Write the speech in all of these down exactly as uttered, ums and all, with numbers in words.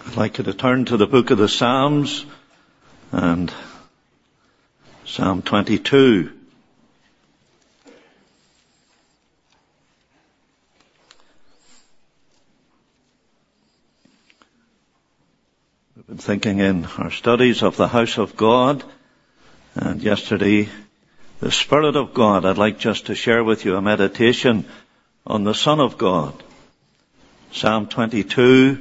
I'd like you to turn to the book of the Psalms and Psalm twenty-two. We've been thinking in our studies of the house of God, and yesterday, the Spirit of God. I'd like just to share with you a meditation on the Son of God. Psalm twenty-two.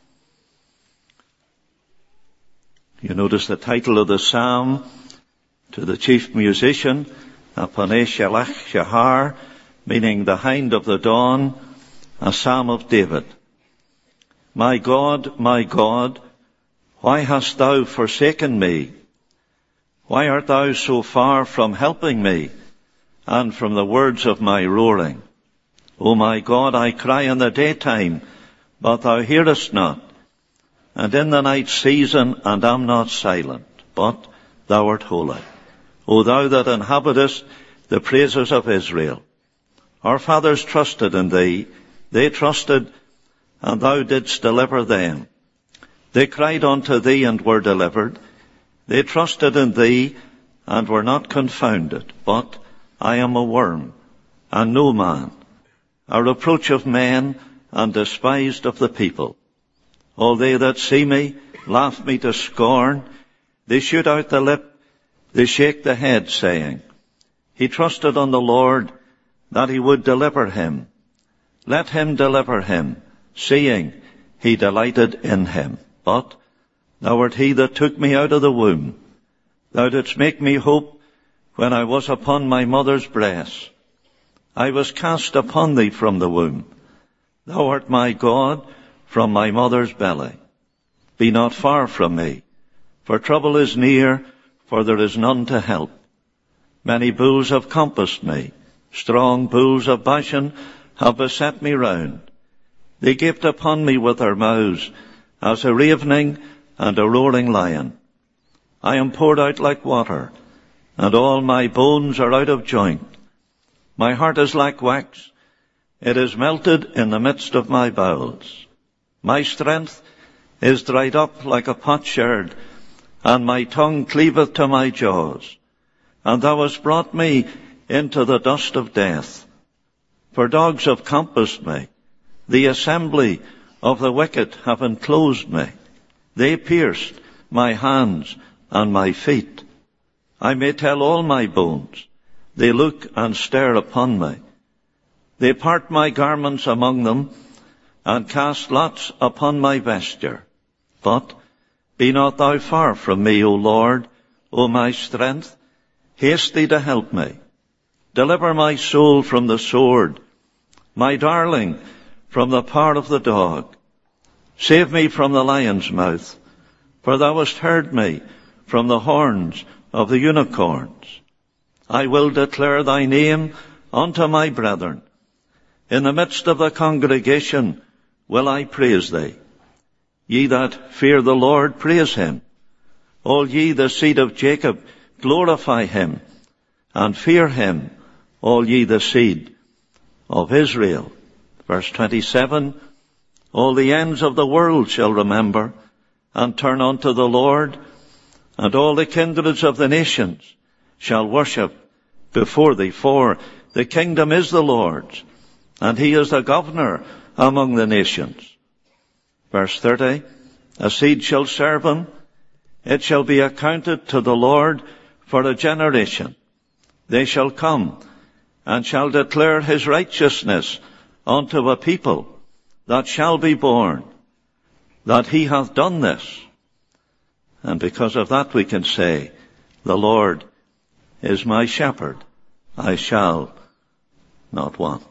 You notice the title of the psalm, to the chief musician, Apaneh Shelach Shahar, meaning the hind of the dawn, a psalm of David. My God, my God, why hast thou forsaken me? Why art thou so far from helping me, and from the words of my roaring? O my God, I cry in the daytime, but thou hearest not, and in the night season, and am not silent, but thou art holy. O thou that inhabitest the praises of Israel. Our fathers trusted in thee, they trusted, and thou didst deliver them. They cried unto thee, and were delivered. They trusted in thee, and were not confounded. But I am a worm, and no man, a reproach of men, and despised of the people. All they that see me laugh me to scorn. They shoot out the lip, they shake the head, saying, He trusted on the Lord, that he would deliver him. Let him deliver him, seeing he delighted in him. But thou art he that took me out of the womb. Thou didst make me hope when I was upon my mother's breast. I was cast upon thee from the womb. Thou art my God from my mother's belly. Be not far from me, for trouble is near, for there is none to help. Many bulls have compassed me. Strong bulls of Bashan have beset me round. They gaped upon me with their mouths, as a ravening and a roaring lion. I am poured out like water, and all my bones are out of joint. My heart is like wax. It is melted in the midst of my bowels. My strength is dried up like a potsherd, and my tongue cleaveth to my jaws. And thou hast brought me into the dust of death. For dogs have compassed me. The assembly of the wicked have enclosed me. They pierced my hands and my feet. I may tell all my bones. They look and stare upon me. They part my garments among them, and cast lots upon my vesture. But be not thou far from me, O Lord, O my strength. Haste thee to help me. Deliver my soul from the sword, my darling from the power of the dog. Save me from the lion's mouth, for thou hast heard me from the horns of the unicorns. I will declare thy name unto my brethren. In the midst of the congregation will I praise thee. Ye that fear the Lord, praise him. All ye the seed of Jacob, glorify him. And fear him, all ye the seed of Israel. Verse twenty-seven, all the ends of the world shall remember, and turn unto the Lord, and all the kindreds of the nations shall worship before thee. For the kingdom is the Lord's, and he is the governor among the nations. Verse thirty, a seed shall serve him, it shall be accounted to the Lord for a generation. They shall come and shall declare his righteousness unto a people that shall be born, that he hath done this. And because of that we can say, the Lord is my shepherd, I shall not want.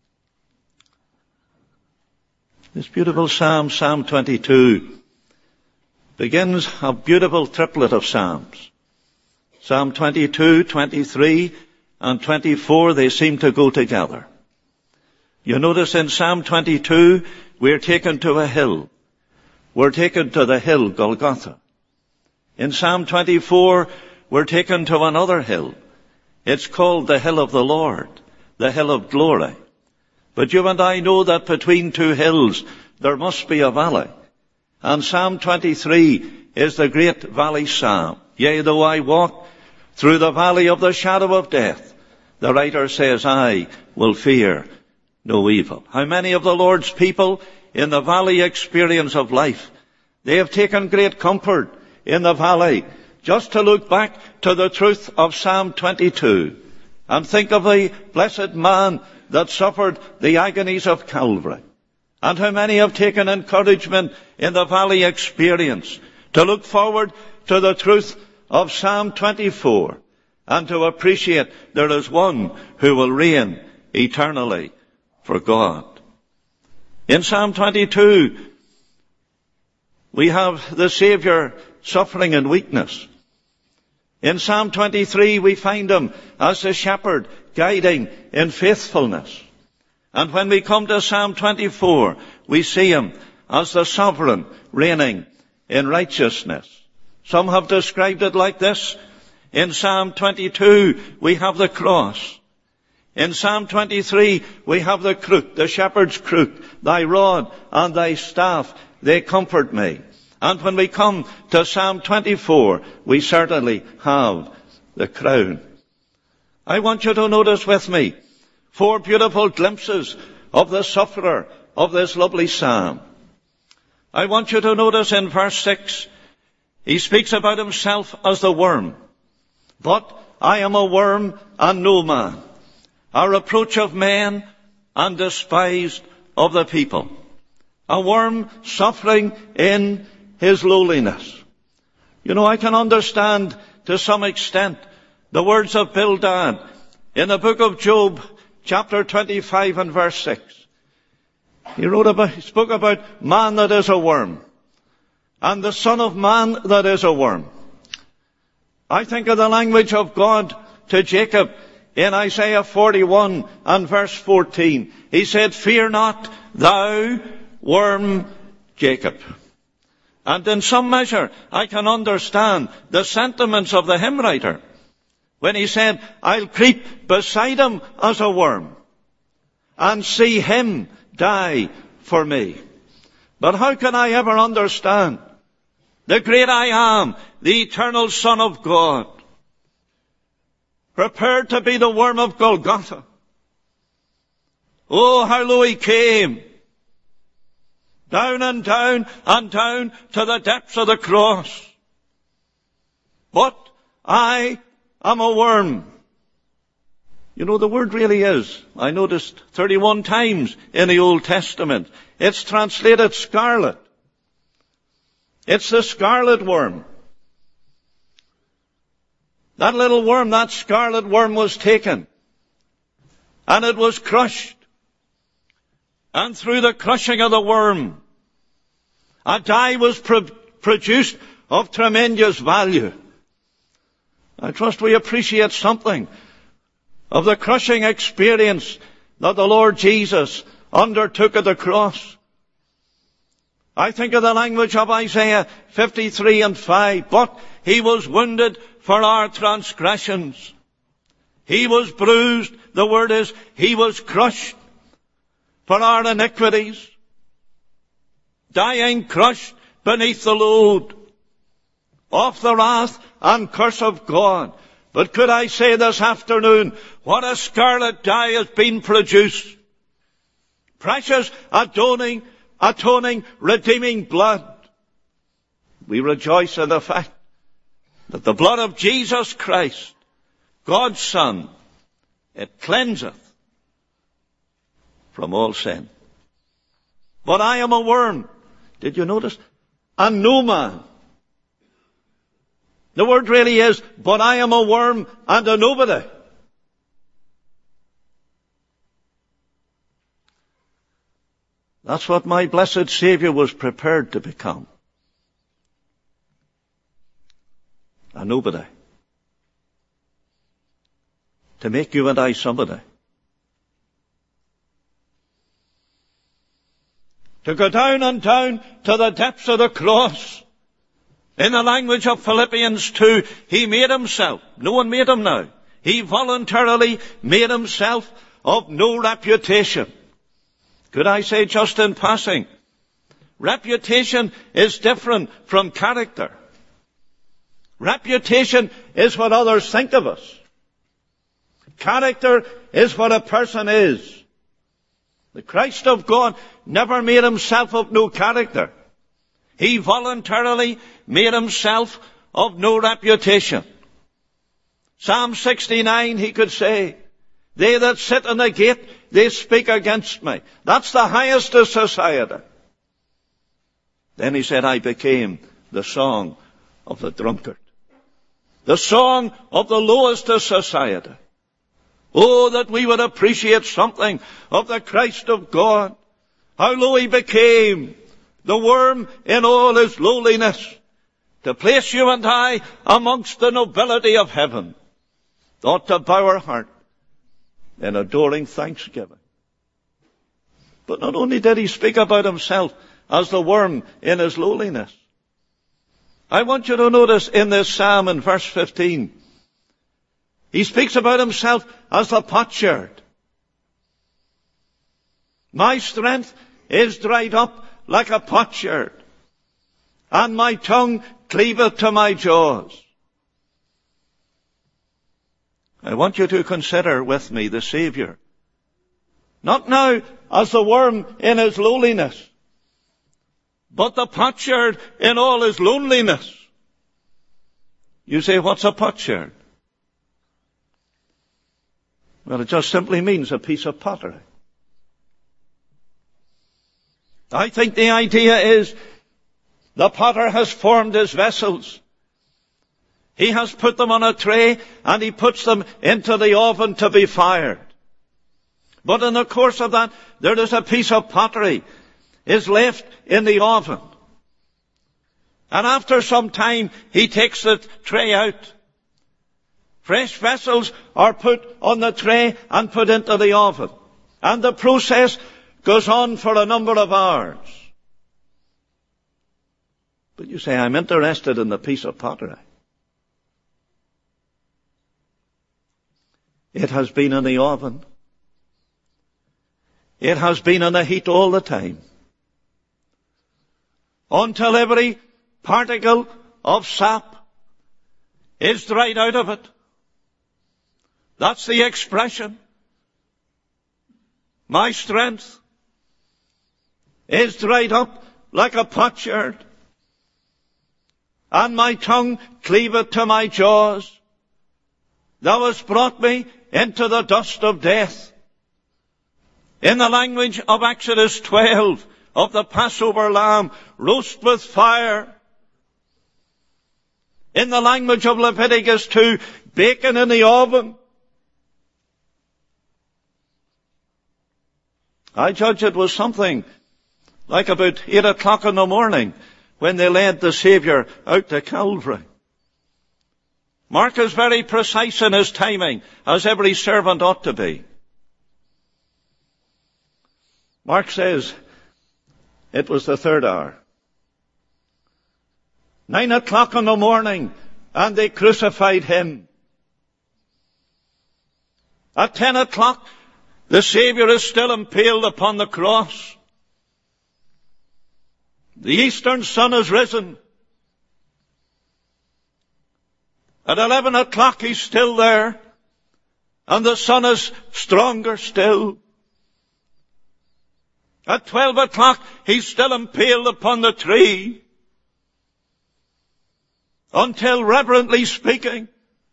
This beautiful psalm, Psalm twenty-two, begins a beautiful triplet of psalms. Psalm twenty-two, twenty-three, and twenty-four, they seem to go together. You notice in Psalm twenty-two, we're taken to a hill. We're taken to the hill, Golgotha. In Psalm twenty-four, we're taken to another hill. It's called the hill of the Lord, the hill of glory. But you and I know that between two hills there must be a valley. And Psalm twenty-three is the great valley psalm. Yea, though I walk through the valley of the shadow of death, the writer says, I will fear no evil. How many of the Lord's people in the valley experience of life, they have taken great comfort in the valley just to look back to the truth of Psalm twenty-two and think of the blessed man that suffered the agonies of Calvary. And how many have taken encouragement in the valley experience to look forward to the truth of Psalm twenty-four and to appreciate there is one who will reign eternally for God. In Psalm twenty-two, we have the Saviour suffering in weakness. In Psalm twenty-three, we find him as the shepherd guiding in faithfulness. And when we come to Psalm twenty-four, we see him as the sovereign reigning in righteousness. Some have described it like this. In Psalm twenty-two, we have the cross. In Psalm twenty-three, we have the crook, the shepherd's crook. Thy rod and thy staff, they comfort me. And when we come to Psalm twenty-four, we certainly have the crown. I want you to notice with me four beautiful glimpses of the sufferer of this lovely psalm. I want you to notice in verse six, he speaks about himself as the worm. But I am a worm and no man, a reproach of men and despised of the people. A worm suffering in his lowliness. You know, I can understand to some extent the words of Bildad in the book of Job, chapter twenty-five and verse six. He wrote about, he spoke about man that is a worm and the son of man that is a worm. I think of the language of God to Jacob in Isaiah forty-one and verse fourteen. He said, fear not, thou worm Jacob. And in some measure, I can understand the sentiments of the hymn writer when he said, I'll creep beside him as a worm and see him die for me. But how can I ever understand the great I am, the eternal Son of God, prepared to be the worm of Golgotha? Oh, how low he came. Down and down and down to the depths of the cross. But I am a worm. You know, the word really is, I noticed thirty-one times in the Old Testament, it's translated scarlet. It's the scarlet worm. That little worm, that scarlet worm was taken. And it was crushed. And through the crushing of the worm, a dye was pro- produced of tremendous value. I trust we appreciate something of the crushing experience that the Lord Jesus undertook at the cross. I think of the language of Isaiah fifty-three and five. But he was wounded for our transgressions. He was bruised. The word is, he was crushed for our iniquities. Dying, crushed beneath the load of the wrath and curse of God. But could I say this afternoon, what a scarlet dye has been produced. Precious, atoning, atoning, redeeming blood. We rejoice in the fact that the blood of Jesus Christ, God's Son, it cleanseth from all sin. But I am a worm. Did you notice? And no man. The word really is, but I am a worm and a nobody. That's what my blessed Saviour was prepared to become. A nobody. To make you and I somebody. To go down and down to the depths of the cross. In the language of Philippians two, he made himself. No one made him now. He voluntarily made himself of no reputation. Could I say just in passing, Reputation is different from character. Reputation is what others think of us. Character is what a person is. The Christ of God never made himself of no character. He voluntarily made himself of no reputation. Psalm sixty-nine, he could say, they that sit in the gate, they speak against me. That's the highest of society. Then he said, I became the song of the drunkard. The song of the lowest of society. Oh, that we would appreciate something of the Christ of God. How low he became, the worm in all his lowliness, to place you and I amongst the nobility of heaven, ought to bow our heart in adoring thanksgiving. But not only did he speak about himself as the worm in his lowliness. I want you to notice in this psalm in verse fifteen, he speaks about himself as the potsherd. My strength is dried up like a potsherd, and my tongue cleaveth to my jaws. I want you to consider with me the Saviour, not now as the worm in his lowliness, but the potsherd in all his loneliness. You say, what's a potsherd? Well, it just simply means a piece of pottery. I think the idea is the potter has formed his vessels. He has put them on a tray and he puts them into the oven to be fired. But in the course of that, there is a piece of pottery is left in the oven. And after some time, he takes the tray out. Fresh vessels are put on the tray and put into the oven. And the process goes on for a number of hours. But you say, I'm interested in the piece of pottery. It has been in the oven. It has been in the heat all the time. Until every particle of sap is dried out of it. That's the expression. My strength is dried up like a potsherd, and my tongue cleaveth to my jaws. Thou hast brought me into the dust of death. In the language of Exodus twelve, of the Passover lamb, roast with fire. In the language of Leviticus two, bacon in the oven. I judge it was something like about eight o'clock in the morning when they led the Saviour out to Calvary. Mark is very precise in his timing, as every servant ought to be. Mark says it was the third hour. Nine o'clock in the morning, and they crucified him. At ten o'clock, the Saviour is still impaled upon the cross. The eastern sun has risen. At eleven o'clock, he's still there, and the sun is stronger still. At twelve o'clock, he's still impaled upon the tree. Until, reverently speaking,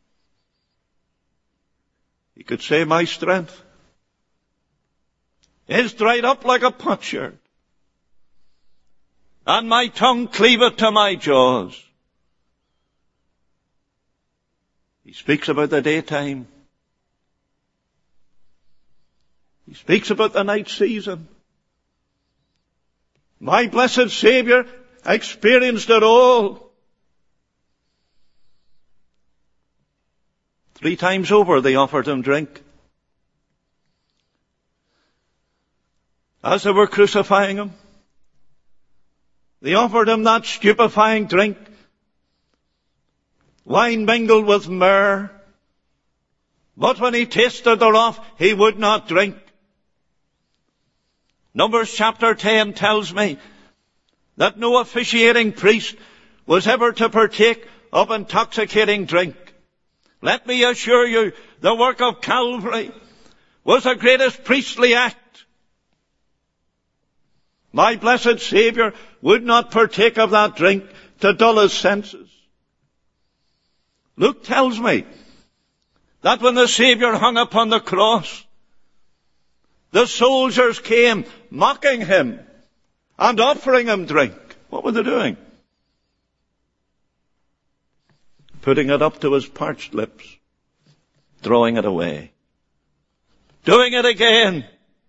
he could say, my strength is dried up like a potsherd, and my tongue cleaveth to my jaws. He speaks about the daytime. He speaks about the night season. My blessed Saviour experienced it all. Three times over they offered him drink. As they were crucifying him, they offered him that stupefying drink, wine mingled with myrrh. But when he tasted thereof, he would not drink. Numbers chapter ten tells me that no officiating priest was ever to partake of intoxicating drink. Let me assure you, the work of Calvary was the greatest priestly act. My blessed Saviour would not partake of that drink to dull his senses. Luke tells me that when the Saviour hung upon the cross, the soldiers came mocking him and offering him drink. What were they doing? Putting it up to his parched lips, throwing it away, doing it again.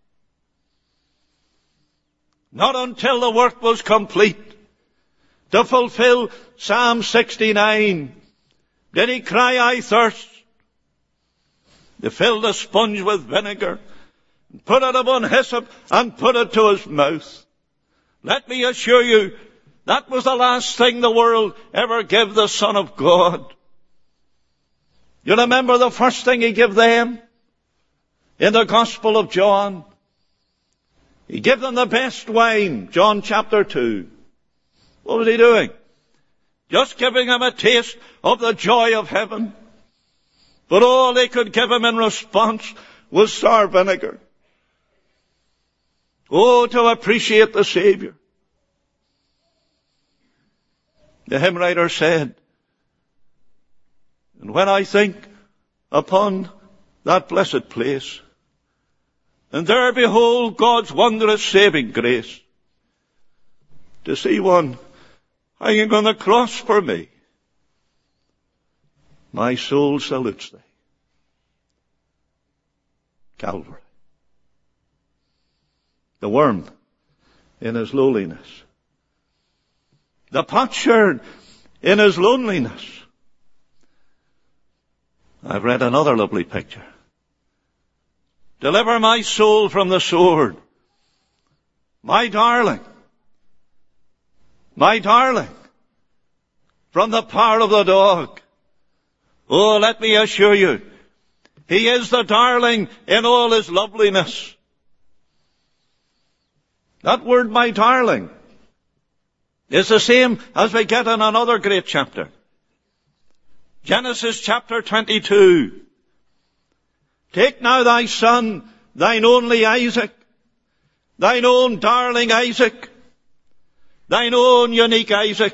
Not until the work was complete, to fulfill Psalm sixty-nine, did he cry, I thirst. They filled a sponge with vinegar, put it upon hyssop, and put it to his mouth. Let me assure you, that was the last thing the world ever gave the Son of God. You remember the first thing he gave them? In the Gospel of John, he gave them the best wine, John chapter two. What was he doing? Just giving them a taste of the joy of heaven. But all they could give him in response was sour vinegar. Oh, to appreciate the Saviour. The hymn writer said, and when I think upon that blessed place, and there behold God's wondrous saving grace, to see one hanging on the cross for me, my soul salutes thee. Calvary. The worm in his lowliness. The potsherd in his loneliness. I've read another lovely picture. Deliver my soul from the sword. My darling. My darling. From the power of the dog. Oh, let me assure you, he is the darling in all his loveliness. That word, my darling, is the same as we get in another great chapter. Genesis chapter twenty-two. Take now thy son, thine only Isaac, thine own darling Isaac, thine own unique Isaac.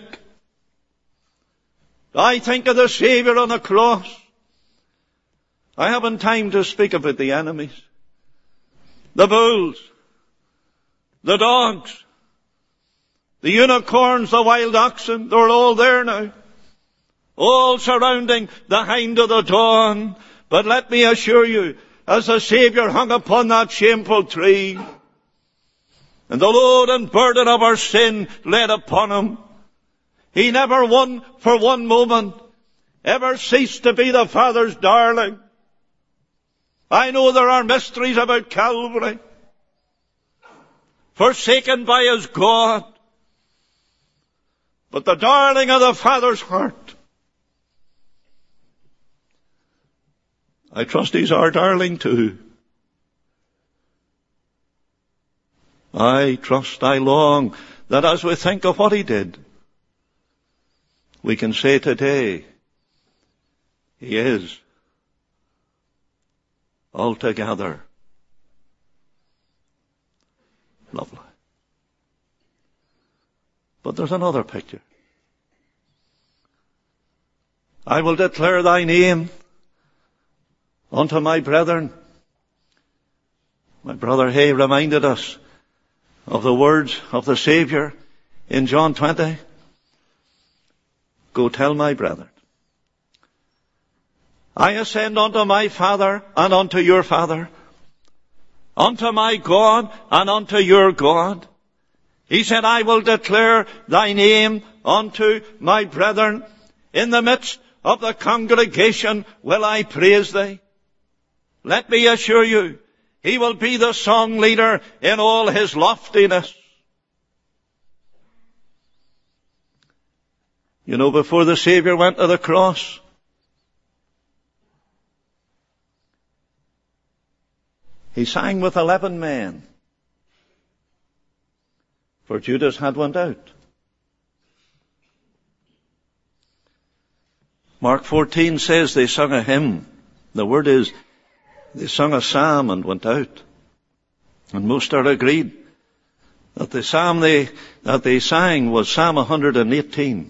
I think of the Saviour on the cross. I haven't time to speak about the enemies, the bulls, the dogs, the unicorns, the wild oxen. They're all there now, all surrounding the hind of the dawn. But let me assure you, as the Saviour hung upon that shameful tree, and the load and burden of our sin laid upon him, he never one for one moment ever ceased to be the Father's darling. I know there are mysteries about Calvary, forsaken by his God, but the darling of the Father's heart. I trust he's our darling too. I trust, I long that as we think of what he did, we can say today, he is altogether lovely. But there's another picture. I will declare thy name unto my brethren. My brother Hay reminded us of the words of the Saviour in John twenty. Go tell my brethren, I ascend unto my Father and unto your Father, unto my God and unto your God. He said, I will declare thy name unto my brethren. In the midst of the congregation will I praise thee. Let me assure you, he will be the song leader in all his loftiness. You know, before the Saviour went to the cross, he sang with eleven men. For Judas had went out Mark fourteen says they sung a hymn. The word is, they sung a psalm and went out. And most are agreed that the psalm they, that they sang was Psalm one hundred eighteen.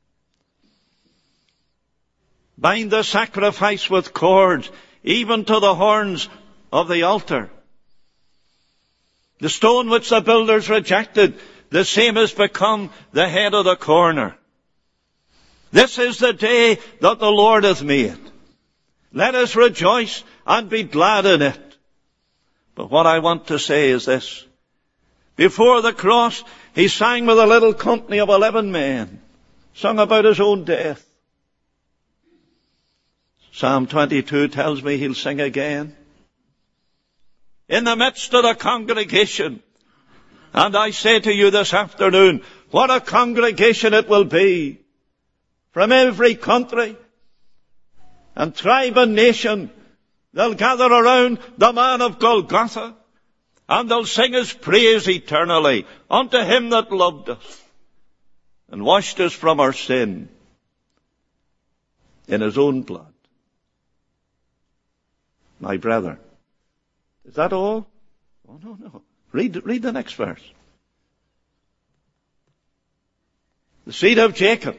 Bind the sacrifice with cords, even to the horns of the altar. The stone which the builders rejected, the same has become the head of the corner. This is the day that the Lord hath made. Let us rejoice and be glad in it. But what I want to say is this. Before the cross, he sang with a little company of eleven men, sung about his own death. Psalm twenty-two tells me he'll sing again in the midst of the congregation. And I say to you this afternoon, what a congregation it will be, from every country and tribe and nation. They'll gather around the man of Golgotha, and they'll sing his praise eternally unto him that loved us and washed us from our sin in his own blood. My brother, is that all? Oh, no, no. Read, read the next verse. The seed of Jacob,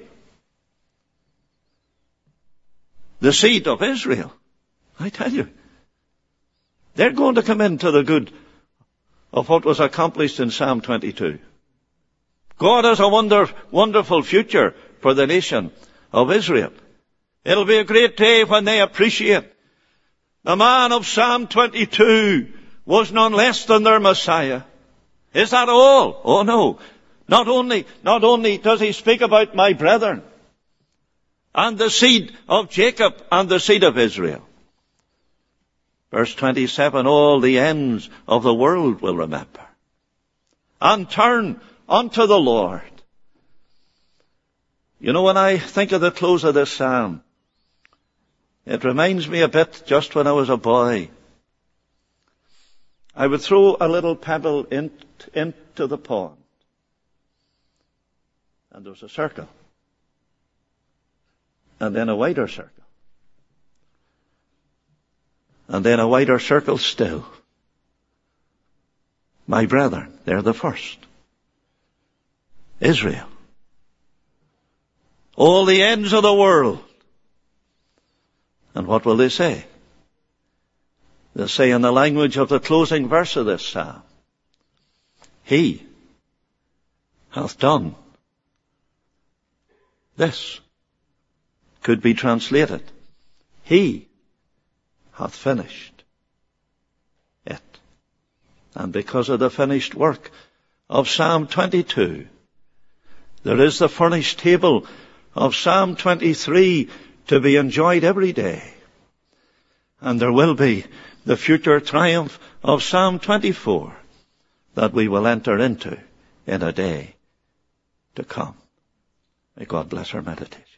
the seed of Israel. I tell you, they're going to come into the good of what was accomplished in Psalm twenty-two. God has a wonder, wonderful future for the nation of Israel. It'll be a great day when they appreciate the man of Psalm twenty-two was none less than their Messiah. Is that all? Oh no. Not only, not only does he speak about my brethren and the seed of Jacob and the seed of Israel. Verse twenty-seven, all the ends of the world will remember and turn unto the Lord. You know, when I think of the close of this psalm, it reminds me a bit just when I was a boy. I would throw a little pebble in, into the pond. And there was a circle. And then a wider circle. And then a wider circle still. My brethren, they're the first. Israel. All the ends of the world. And what will they say? They'll say in the language of the closing verse of this psalm, He hath done this. Could be translated, He hath finished it. And because of the finished work of Psalm twenty-two, there is the furnished table of Psalm twenty-three to be enjoyed every day. And there will be the future triumph of Psalm twenty-four that we will enter into in a day to come. May God bless our meditation.